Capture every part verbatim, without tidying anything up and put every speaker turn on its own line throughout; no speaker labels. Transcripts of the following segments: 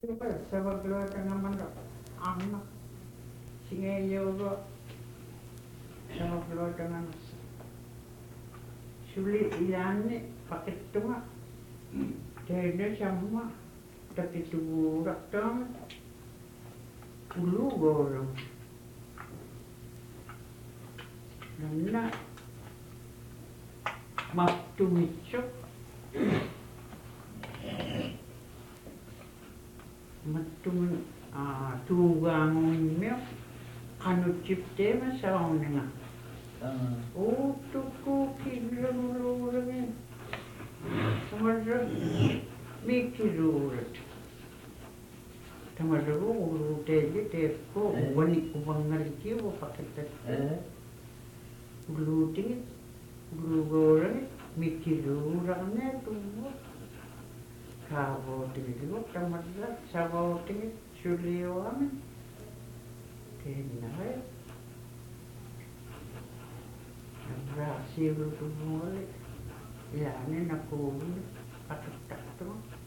Sabagluat naman anak singayaw ba sabagluat naman sulit ilan ni pakai tunga jadi sama tapi tu rakam ulu gorong nana maktu micok matun ah tugang mio kanut cipte masaon nga oh tuku kiglang lurang tamadra mikirurat tamadra ulu tege teko bani kubangal kiyo paketat ulu tingit ulu goreng mikirurat ne tuwa Kavo tinggal tamadra sawo tinggal sulio amin kenai berhasil tu mulai ya ni nak pun pakai tak tu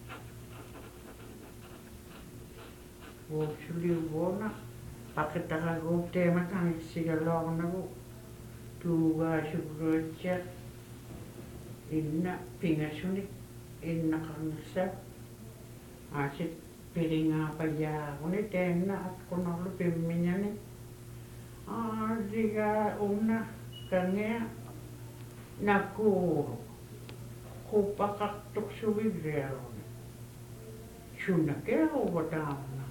oh sulio bona pakai tak aku tema kan segala orang aku tuga syukurnya inna pingat sunik inna kanasa asyik piringa apa ya ini tena aku nak lupa minyani ah jika una kanya naku kupakak tuk suwi reo shuna kaya ubatana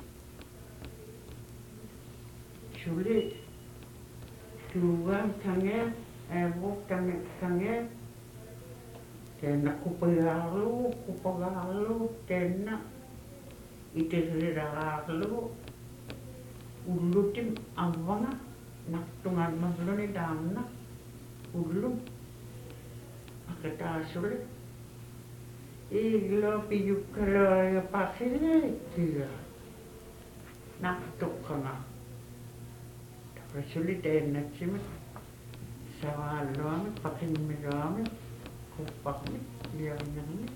sulit tuan kanya ebo kanya kanya tena kupagalu kupagalu tena itiriralu ulutim avana naktungan masloni damna ulu akata sule iglo piyukala ya pakile tiga naktukana rasuli tena chimi sawalo pakin mirame kupak ni liang ni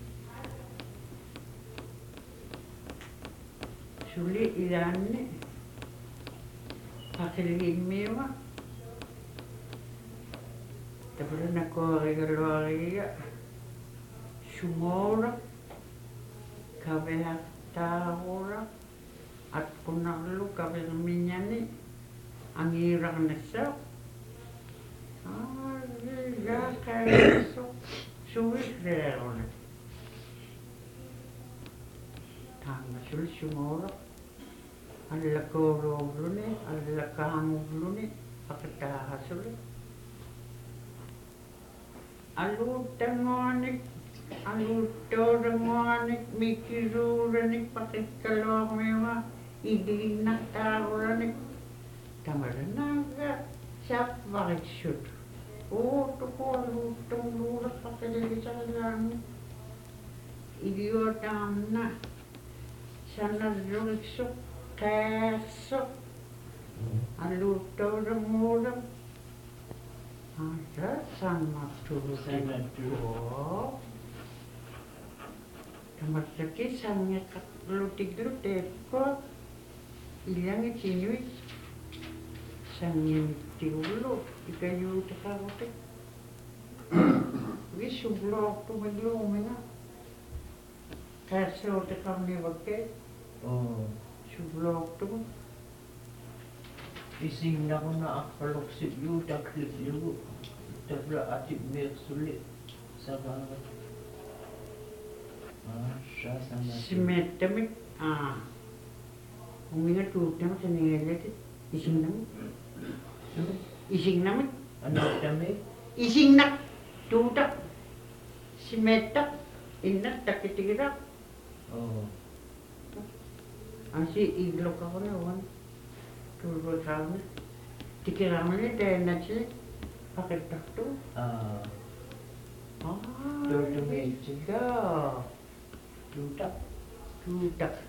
sulit ilan ni pakai mewa tapi nak kau regalo lagi semua kabe tahora at punalu kabe minyani angirang nasa ah ya kayak so sulit real tanga sulit semua alla koro blune alla kamu blune pakata hasule alu tangonik alu torangonik mikiruranik pakai kalong mewa idinak tauranik tamaranaga siap balik shoot oh tuh alu tunglurak pakai dari jalan idiotamna sana ruksuk Kesok, alu orang orang ada sama dulu
sama dulu.
Kamar lagi samnya lu tidur teko, hilang sini, samnya tidur ikayu terkawat. Wis sublok tu belum mana, kasih terkam ni pakai.
Oh.
Sublok tu
ising na ko na akalok si yu daklit yu tabla atip mek sulit sa bangat ah siya sama
simetamit ah uminga tu tama sa nilete ising nam ising nam
ano tami
ising nak tutak simetak inat takitigirak
oh
Asi iglo ka ko na wan. Turbo kami. Tikiraman ni dahil na siya. Pakitak to.
ah
Ah.
Turtumate.
Siga. Tutak. Tutak.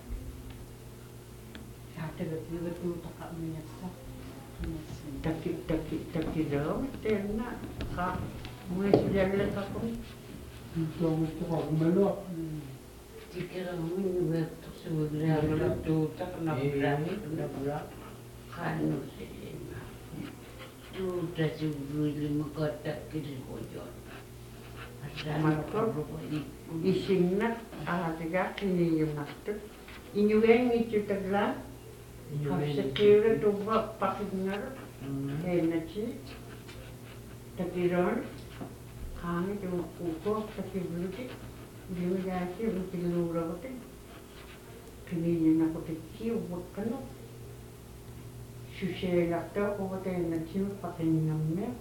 Kata betul tutak kami nyata.
Takik takik takik daw. Dahil na. Ka. Mga silalang ka ko.
Ito ang gusto ko, gumalo. Tikiraman ni Berto.
Sudah tuta kena berani
kena berat.
kanu selena. Sudah subuh lima kotak kiri kojon. Maka isingna ahatiga kini yunaktu. Inyueng itu tegla. Sekira tuba pakingar. Enachi. Takiron. Kami tu uko takibuluti. Dia jadi betul rawote. Kini yunaktu kiu wakano. Susah lakta ko kata enachi pakingamnya.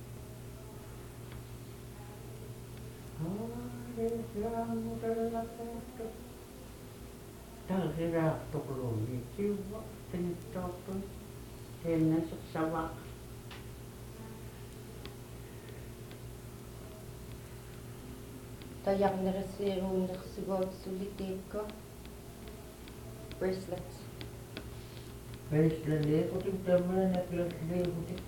Talhira tokloni kiwa tinitopon tena saksawak
Tayak na rasirong nakasigod sulitin ko. Bracelets.
Bracelet ko tin tamana na bracelet ko tin.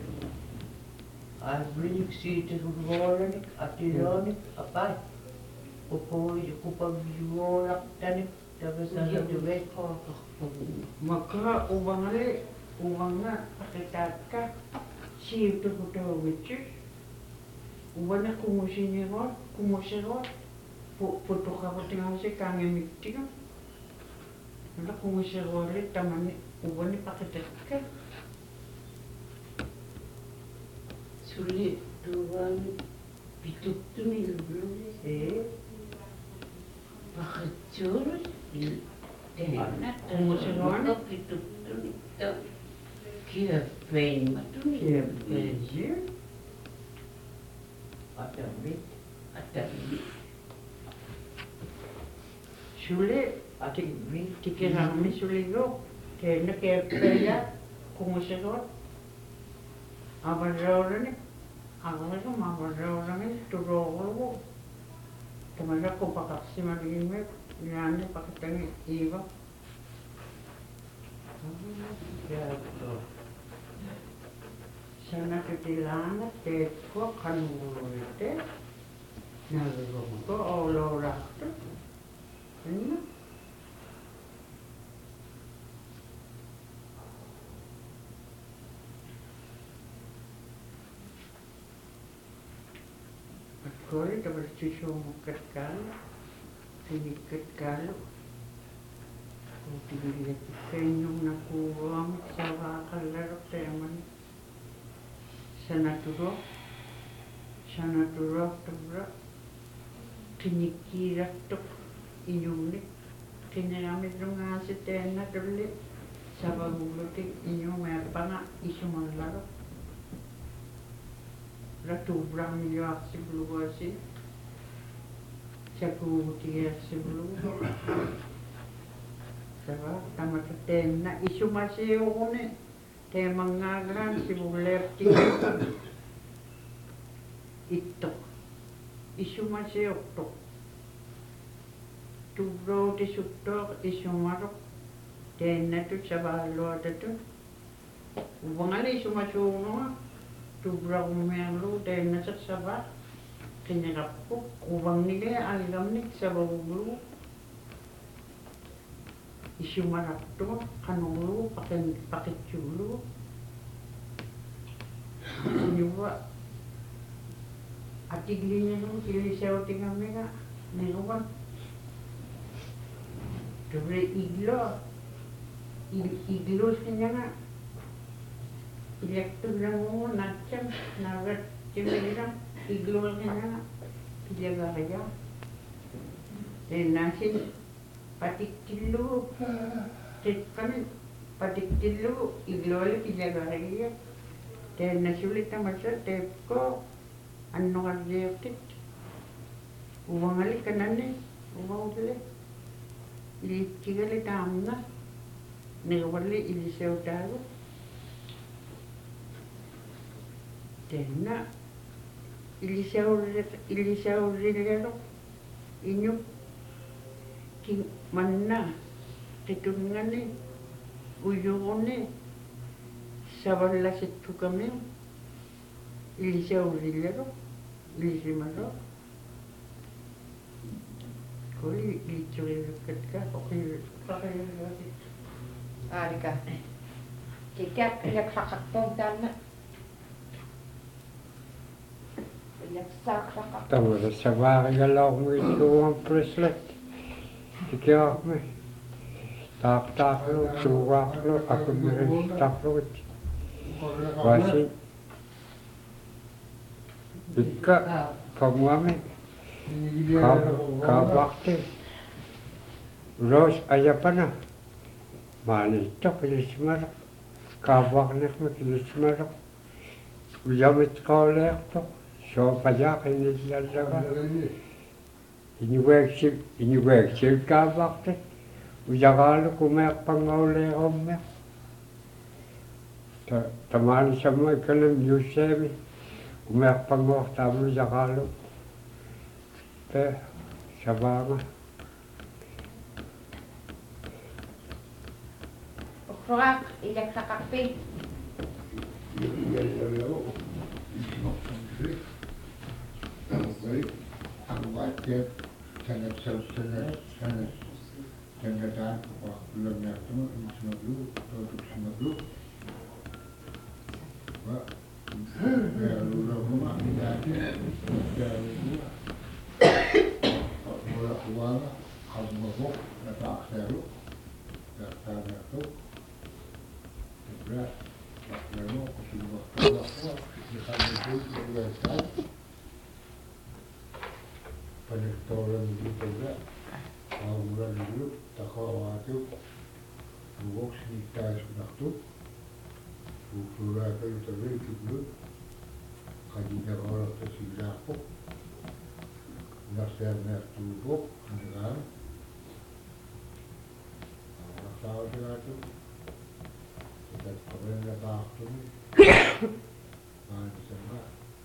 Arbrik sitte hurvoranik, atilonik, apai. Upoi kupagyorak tanik, tapos sa duwet.
Maka ubangale ubanga pakitat siyo to ko witches ubana kumusiniro kumusiro po foto ka ko tinga si kanya mittiga nda kumusiro le tamani ubani pakitat sulit tuan pituk tu ni belum
Eh,
Bakacur, tena kumusiro pituk tu ni tu kia pen matu ni
Kia
pen
ada mit,
ada ni sulit
adik mit,
tikira mi sulit go tena kia penya kumusiro abarora ni Agora uma barra ni turo Tamara ko pakaksi magime yani pakatang iba
jatuh.
sana ketilana te ko kanulite nago ko olora ini Kori dapat cucu mukat kalu, sedikit kalu. Kalau dilihat kenyum nak uang, sawa kalar teman. Sana turo, sana turo turo. Kinikira tuk inyum ni. Kinamit dong ngasih tena terli. Sawa mulutik inyum apa nak isu malar. Ratu brang yo si blu si chaku ti si blu saba tamata tenna isu maseo one te mangagran si bulerti itto isu maseo to tu bro ti sutto isu maro tenna tu chabalo tu ubangali isu maseo no Tubra umelu dan nasat sabah kenyarapu ubang ni dia aligam ni sabah ulu isu maratu kanulu pakai pakai culu nyuwa atiglinya tu kili sewa tinggal mereka nenguan Tubra iglo iglo senyanga Ilektu lang nacam nagat cembelang iglol kena jaga aja. Dan nasi patik tilu, tekan patik tilu iglol jaga aja. Dan nasi ulit macam teko anu kerja tit. Uang ali kanan uang ulit. Ili tiga li tamna, negawali ili seutaru. Tena ilisau ilisau rilero inyu ki manna tetungane uyone saballa settu kame ilisau rilero ilisimaro Kuli litri ketka koki pakai lagi.
Aarika. Kikiak ilak sakakpong tanna. Ilak sakakak.
Tämmöisessä se vääjällä on viisuun prislet. Tikiamme. Tak taklu, suaklu, akumiris taklut. Vasi. Ikka, pamuamme. Kaavakti. Ros ajapana. Maalitto kilismara. Kaavaknek kilismara. Ujamit kauleekto. Soopajak inislallaga. Iniweeksip, iniweeksip kaavakti. Ujakalu kumeekpangauleeqommeq. Ta tamani samma ikanem yuseemi. Kumeekpangoortaamu ujakalu. Pe savanga.
Ukroak ilak sakakpi.
Aku baca sangat sangat sangat sangat belum nyatu semua dulu produk semua dulu. Wah, ya lu rumah tidak ada, tidak ada. Kalau uang kalau mau datang seru, datang itu, berat. Lalu semua kalau kita itu biasa. Pada tahun itu juga, bulan dulu tak kau waktu, buat cerita sudah tu, bukan itu terus itu, kajian orang tersirat pun, nasihat nasihat tu pun, dengan, tahu juga tu, kita pernah dapat tu, mana semua.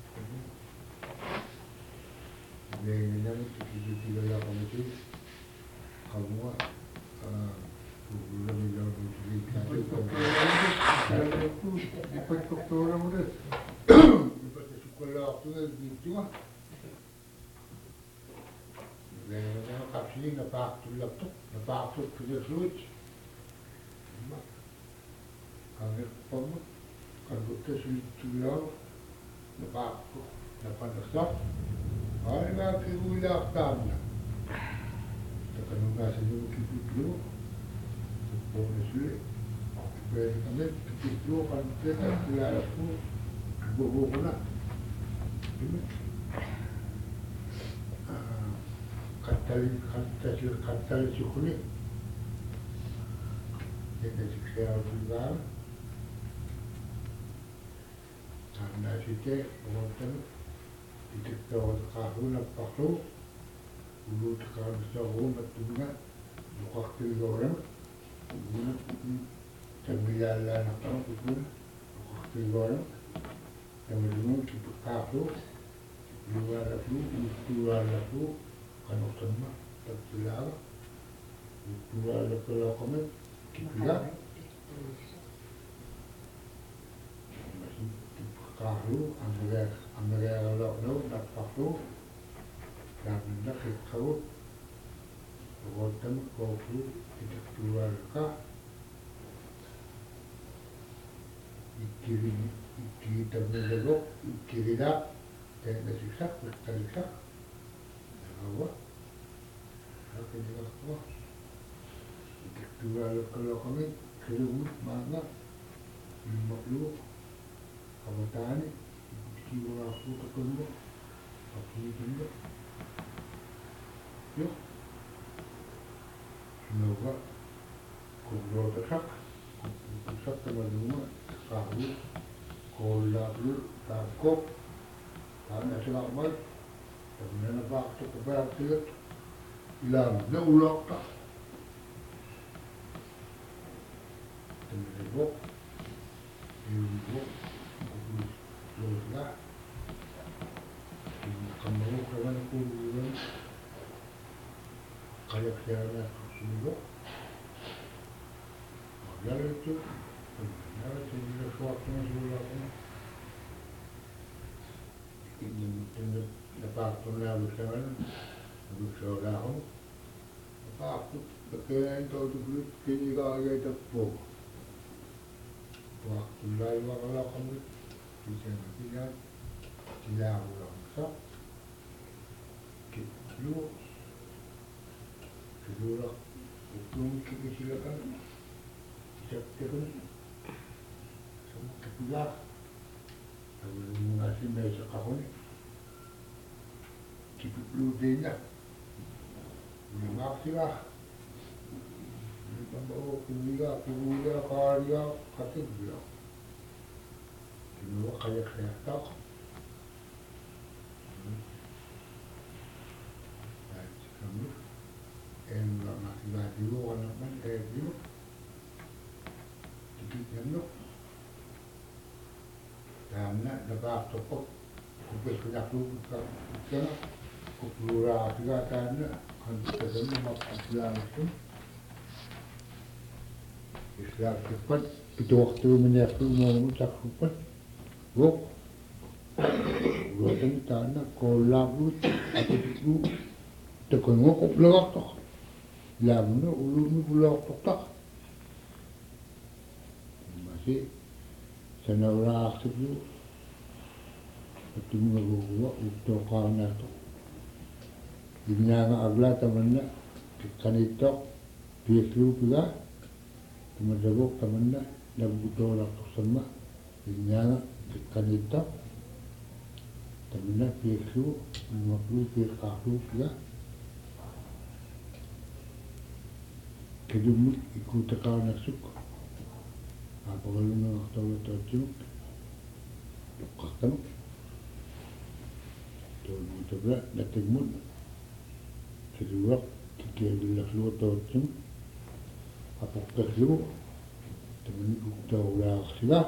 Yang ini tujuh tiga lapan itu, kamu ah, bulan bulan tujuh tiga itu, apa itu orang itu, apa itu sekolah itu itu mah, yang ini kapsi nampak tu laptop, nampak tu kerja switch, kami kamu, kalau tu switch tu lalu, nampak tu, nampak stop. Aina kiulia tamna. Takanunga sinu kipilu. Bonusle. Berekame kipilu kan kita kira aku bobo kuna. Ini. Ah, katali katali katali sukuni. Ini siksa juga. Anda sih bonten. Itu kalau kahun apa tu, ulu tekan jauh betul buka tiga orang, ulu sembilan apa tu, buka tiga orang, yang kedua kita kahun, dua ratus, dua ratus, kan utama tersilar, dua ratus kalau kami kita masih kahun, angger Angger kalau no nak pakai, dan nak ikut, bukan kopi itu jual kah? Ikiri, ikiri terbentuk, ikiri dah, dan tersiksa, tersiksa, apa? Apa juga apa? Itu jual kalau kami kerja mana, lima puluh, kamu tanya. Kiwa aku ketemu, aku ketemu, yo, semoga kau tersak, tersak teman-teman, kahu, kola dulu, takut, karena selamat, kemudian apa tu keberhasilan, hilang, dah ulak tak, teman-teman, ibu, Lola, kamu kawan aku bilang, kayak siapa semua, malah itu, malah itu dia suatu masalah apa, ini mungkin dapat tunas bersama, bersama Aku pakaian kau tu kulit kini kau agak tepuk. Waktu lain wakala kamu bisa berpindah tidak ulang sok. Kedua, kedua itu kita silakan siapkan semua kedua. Kalau mengasih mereka kau ni, kita perlu dia. Memang silah. Bawa kuliah, kuliah, karya, kata dia. Kedua kaya kaya tak. Kamu, enggak masih lagi lu anak man kayak dia. Sedikit yang karena dapat topok, kubis banyak lu kan, karena kubura juga karena kan kita mampu Islam itu. Islam cepat, itu waktu menyatu mau cakupan, gok, gua tadi tanah kolak lu, atau itu, tekan gua kok belak tak, lamnya ulu ni belak tak tak, masih sana orang tu, itu mengaku gua itu kawan tu, ini yang agak temannya, kan itu, biasa juga. Menjawab temannya dan butuh waktu sama dengan kanita temannya biasa lima puluh biasa juga kedua ikut tekan nasuk apa kalau nak tahu tahu katamu tu itu berat datang mun kedua kita lihat lu tahu apa kerja teman itu tahu lah silah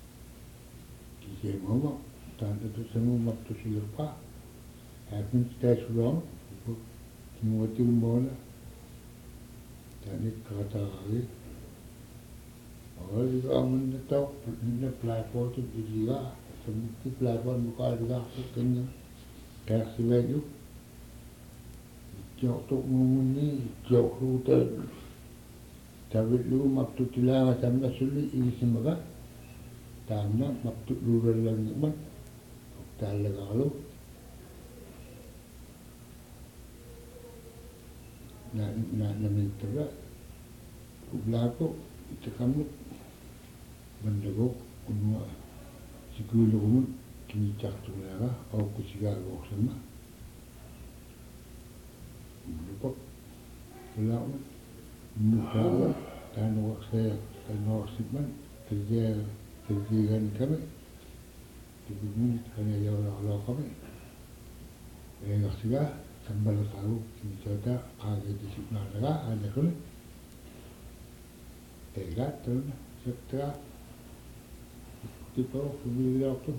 kita mahu tanda tu semua waktu siapa akan kita sudah semua tu mana tadi kata lagi orang juga aman tahu ini platform tu juga semua platform bukan juga kena kasih lagi jauh tu mungkin jauh tu tapi lu waktu tilang sama sulit ini semua tanah waktu lu dalam zaman dalam kalau nak nak nak minta lah belako itu kamu mendago kunwa sikulu kamu kini cak tu lah atau kusiga kau sama lupa belako muka dan waktu dan waktu mana kerja kerjaan kami tujuh minit hanya jauh lah kami yang sudah tambah tahu kita sudah kagak di sini ada ada kan tegak tu setelah itu kemudian waktu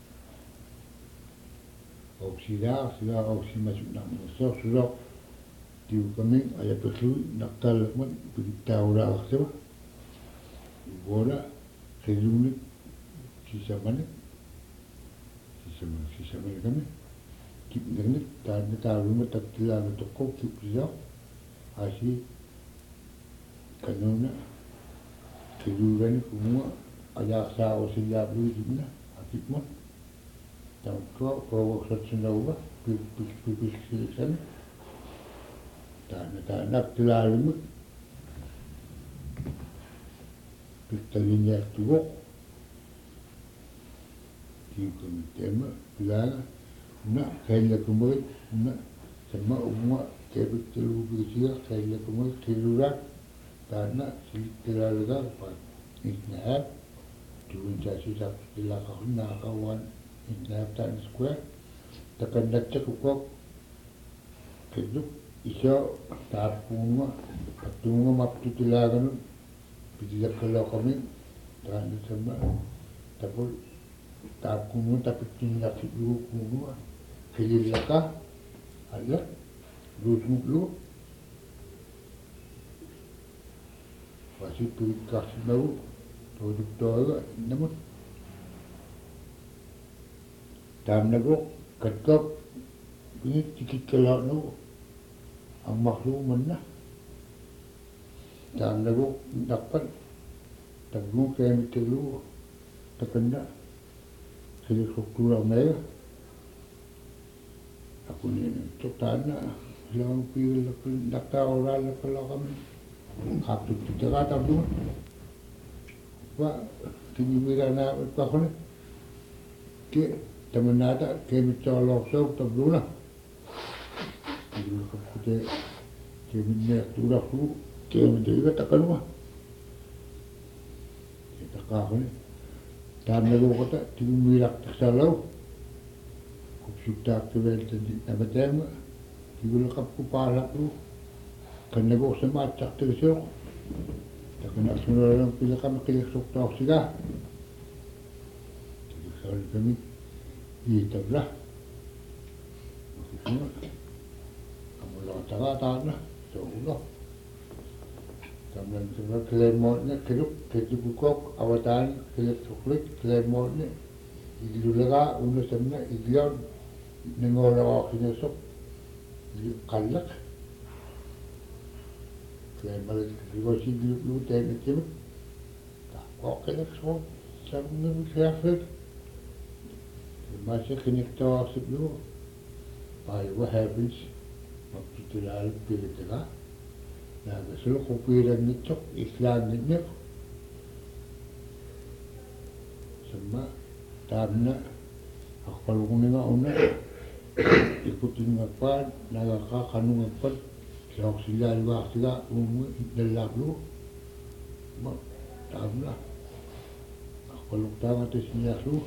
oksidah sudah oksi masuk dalam masuk sudah tiu kami ayat perlu nak tal mat beritahu dah siapa bola sejumlah sisa mana sisa mana sisa mana kami kip dengan tak tahu rumah tak telah untuk kau kip dia asyik kanona sejumlah semua ada sah usia dulu juga asyik mat tak kau kau sesuatu apa pipis pipis sana tak tak nak terlalu kita lihat tu kita tema bilang nak kaya kemari nak sama umur kebut terlalu bersih kaya kemari terlalu tak nak terlalu apa ini tuan jadi tak terlalu nak kawan ini tak square tekan nak cukup kedua iso tapung patungo maptutilagan tidak kalau kami dan sama tapi tapung tapi tinggal dulu kuno kelilaka ada dulu dulu masih kasih tahu produk namun tam nago ketok ini sedikit kalau nago ang makluman na dan lagu dapat tagu kami telu terkena kiri struktura mereka aku ni tu tanah yang pilih daftar orang kalau kami kapit kita kata tu Pak tinggi mirana apa kau ni ke teman ada kami colok sok tabu lah jadi kita kami ni tu dah tu kami juga tak keluar kita kau ni dan lalu kata tinggi mirak tak salau kupsukta kebel tadi apa tema Igul kap kupala tu kan nego semat tak tersok tak kena sunarang pila kami kilik sok tok siga jadi kalau kami itu lah semua kamu lah tak tak lah so ulah kemudian semua kelemotnya keluk kejibukok awatan kilik soklik kelemotnya igulera uno semna iglion nengora kini sok kalak kayak malah digosi dulu teh macam tak kok kalak so sambil siapa masih kini tahu sebelum pai what happens waktu itu lalu pilih tengah nah besok kopi dan nitok Islam ini semua tanah aku kalau kau una ikutin apa nagaka kanung apa sok sila luar sila umur dalam lu mak tamlah kalau tang atas niat lu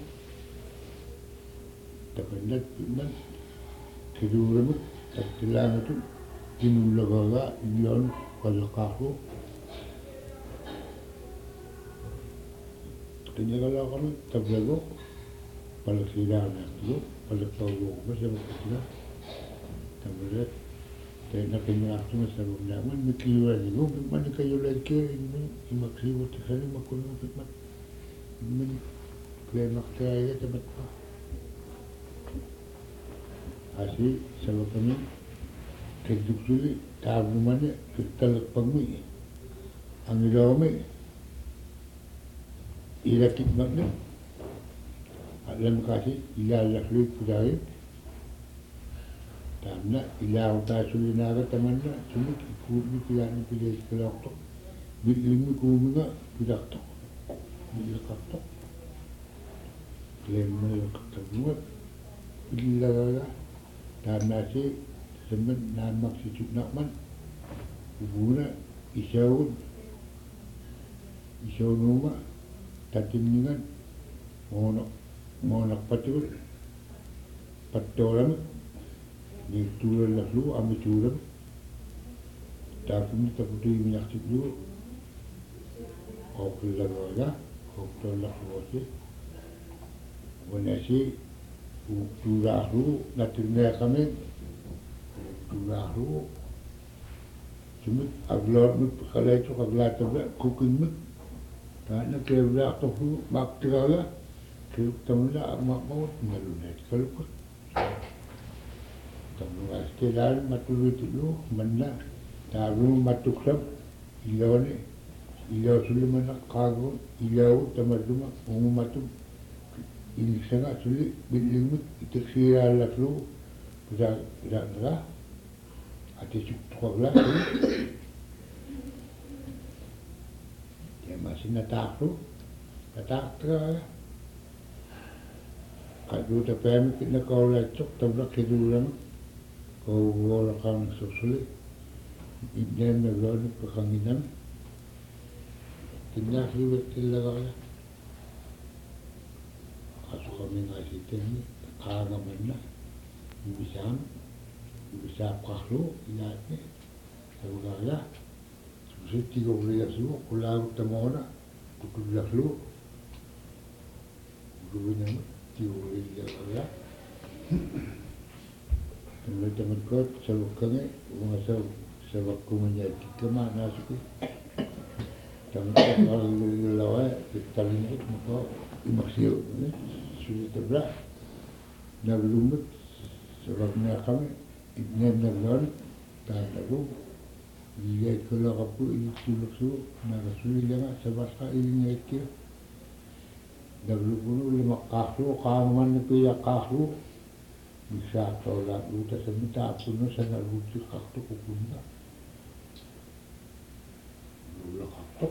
terkenal dengan kedudukan terkelang itu timul laga ion kalau kahu ternyata kalau kamu terbelagu kalau sila nak lu kalau tahu macam mana kemudian saya nak kenal tu macam mana mana mikir lagi lu mana kayu lagi ini makhluk itu hari makhluk itu mana mana klaim makhluk itu tempat asli sebab kami hidup sulit tahu mana kita lepami angin ramai irakit mana alam kasih ilah lalu pudai tamna ilah uta sulina ka tamanna sumuk ikut ni pilihan ni pilih kelak tu bil ilmu kuminga pidak tu bil kapto lemma ketemu ilah tamna si semen nan maksud nak man ubuna isyaun isyaun rumah tatingan mono monak patul patoram ni turun lalu ambil turun tapi ni tak boleh minyak dulu kau keluar aja kau keluar lalu bonasi turahu natirnya kami turahu cuma aglor ni kalau itu aglor tu cooking ni karena kerja tu mak terala Kemudian mak mau melunet kalau pun kemudian setelah matul itu lu mana tahu matuk sab ilau ni ilau sulit mana kagu ilau tamar rumah umum matuk ini sangat sulit bilimut itu sihir lah lu dah dah dah ada cukup lah dia masih nak tahu tak tahu kalau kita paham kita kau lecok tabrak kedudukan kau orang sulit ini negara ni perkanginan tidak hidup tidak ada kalau kami ngasih ini karena mana bisa bisa kahlu ingat ni kalau ada mesti tiga bulan semua pulang temona tujuh belas lu dulunya tiuri ya kemudian teman kau selalu kene masa sebab kumanya kita mana sih teman kalau lawa kita ini maka masih sulit terberat nak lumut sebabnya kami ini negara tak tahu Iya kalau kapu ini sulusu, naga sulu jangan sebasa ini ekir. Dahulu pun lima kahlu, kawan itu ya kahlu. Bisa tolak lu terseminta pun sana lucu kaktu kupunda. Lu kaktu.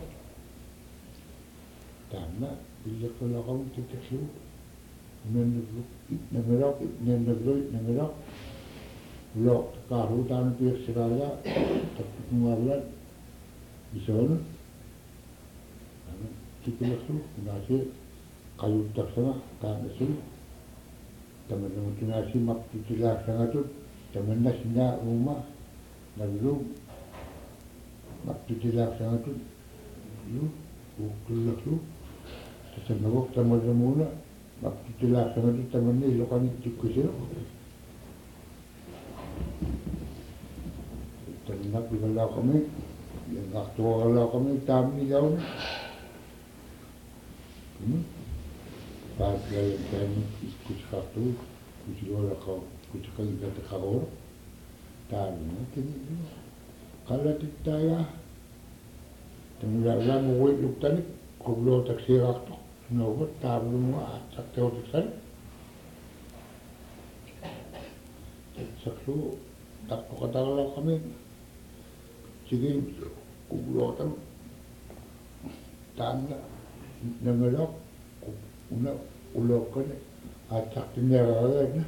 Karena bila kalau kamu tidak sulu, menurut menurut menurut menurut lo kahlu tanah pihak sekala tapi pengaruhan bisa kan karena kita langsung nasi kayu tersama karena sih teman-teman kita nasi mak kita sangat tu teman nasinya rumah dan belum mak kita sangat tu lu waktu lalu sesama waktu teman-teman mak kita sangat tu teman ni lo kan ikut sih Ternak di kalau kami, yang waktu kalau kami kami jauh, hmm, pas yang kami ikut satu, ikut orang kau, ikut kali kata kau, tadi nanti kalau kita ya, tenggelam muat lupa ni, kalau tak siap tu, nak tahu semua, tak tahu tak Saksu, tak kata kalau kami Jadi kubur tam tanda nangalak una ulokan acak tinera na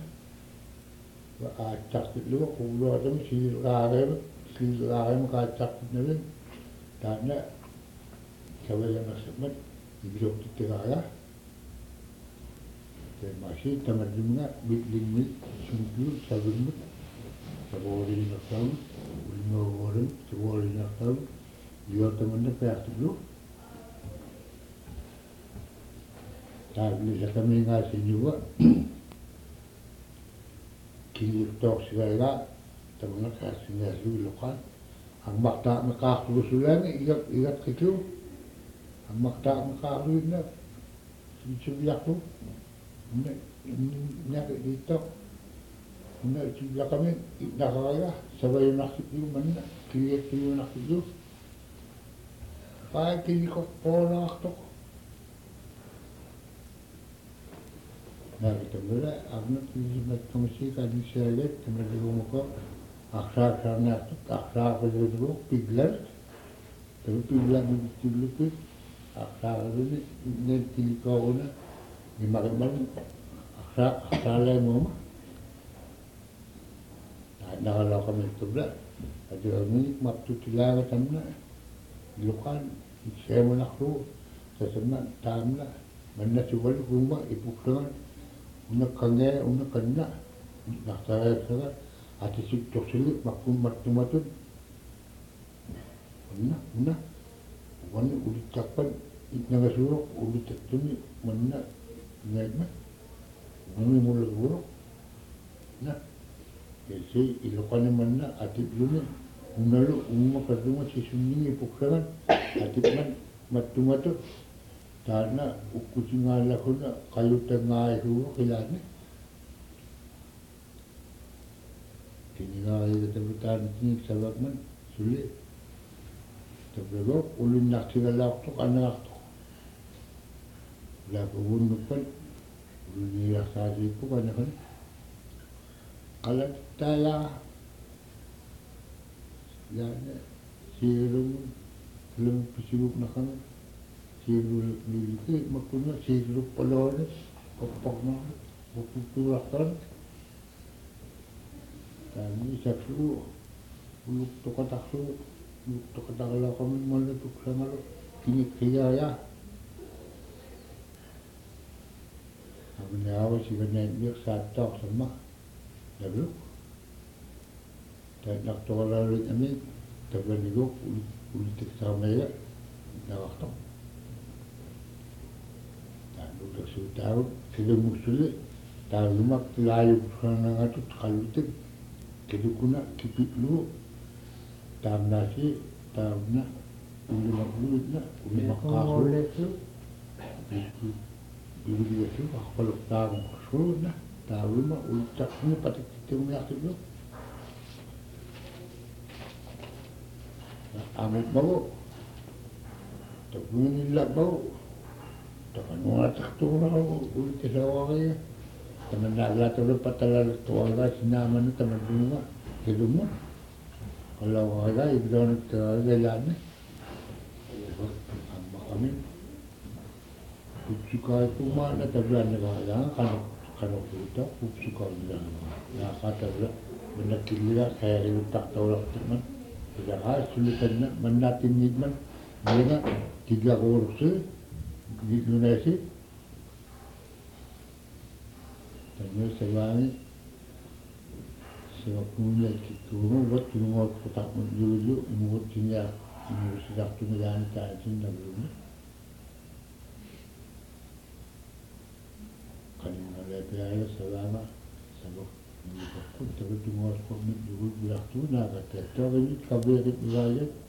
acak lu kubur tam si rare si rare maka acak tinera tanda kawai yang nasmat ibro tinera masih tamat lima bit lima sungguh sabun sabun ini nakal lima orang sebuah lima tahun dia temannya pihak dulu tapi kami ngasih juga kini tok segala temannya kasih ngasih lokal ang makta makakulusulan ikat ikat kecil ang makta makakulusulan sebiak tu ini ini dito Una sila kami nakakaya sabay nakit yung mana kiyat yung nakit yung kaya kini ko po nakakto ko nakita mo na ako na pilimat kong siya kani siya ulit tumadalo mo ko aksa-aksa nakit aksa ako dito piglar tapi piglar dito tilupit aksa ako dito nagtili ko ako na di makiman aksa aksa lang mo ma Nakala kami itu belah, ada kami waktu tilar tamna, lukan, saya menaklu, sesama tamna, mana cuba rumah ibu kelan, una kanya, una kena, nak saya saya, hati sikit sulit, makum matu matu, una una, mana ulit capan, itnaga suruh, ulit tertuni, mana naik mah, mana mula suruh, nah. Jadi ilokan mana atip lunya, unalu umma kaduma si sunni pukran atip man matu matu, karena kucing ala kuna kayu tengah itu kilane. Kini ngai kita bertahan ini sebab man sulit. Terus ulun nak segala waktu anak tu, lagu bunukan, ulun ni rasa itu kan kan. Kalau saya ya siru belum sibuk nak siru ni makanya siru pelon kopok nak kopok lakukan dan ini satu untuk tokat aku untuk tokat kalau kami malu tu sama lo kini kerja ya kami ni awak sih kena biar satu sama Lalu, dan nak tahu lalu ini, tapi ni go politik sama ya, dah waktu. Dan sudah sudah tahu, sudah musuh, tahu mak layu kerana itu kalau itu, kita guna kipit lu, tahu nasi, tahu na, uli mak uli na, uli mak kahul, ibu dia tu, kalau tahu kahul na. Tahu mah ucap ni pada kita punya tu. amut mau tapi nila mau takkan mau taktu mau ulit sawangi teman nagla tuh patala tuaga sinaman teman bunga hidupmu kalau ada ibran terjalan amma kami suka itu mana tablan negara kan kalau kita suka bilang ya kata dia benar kira saya itu tak tahu lah teman tidak ada sulitannya menatin nikmat mereka tiga korupsi di Indonesia dan sebanyak sebab punya itu buat tunggu kotak dulu imut punya imut sudah tunggu jalan cari cinta belum kan ada pihak selama sebab ini pun terus tunggu kotak dulu berak tu nak kata tu ini kabar itu